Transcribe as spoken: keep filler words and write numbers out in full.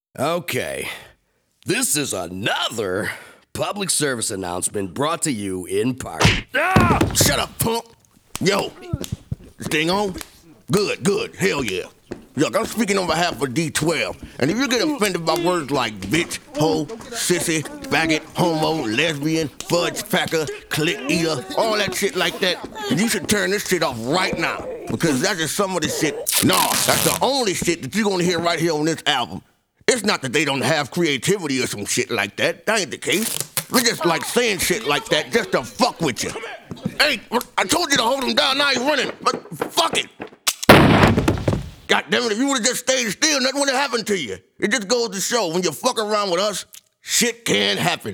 Okay, this is another public service announcement brought to you in part. Ah! Shut up, punk! Yo, this thing on? Good, good, hell yeah. Look, I'm speaking on behalf of D twelve, and if you get offended by words like bitch, hoe, sissy, faggot, homo, lesbian, fudge packer, clit eater, all that shit like that, you should turn this shit off right now, because that's just some of the shit. Nah, that's the only shit that you're gonna hear right here on this album. It's not that they don't have creativity or some shit like that. That ain't the case. They just like saying shit like that just to fuck with you. Hey, I told you to hold him down, now he's running, but fuck it. God damn it, if you would've just stayed still, nothing would've happened to you. It just goes to show, when you fuck around with us, shit can happen.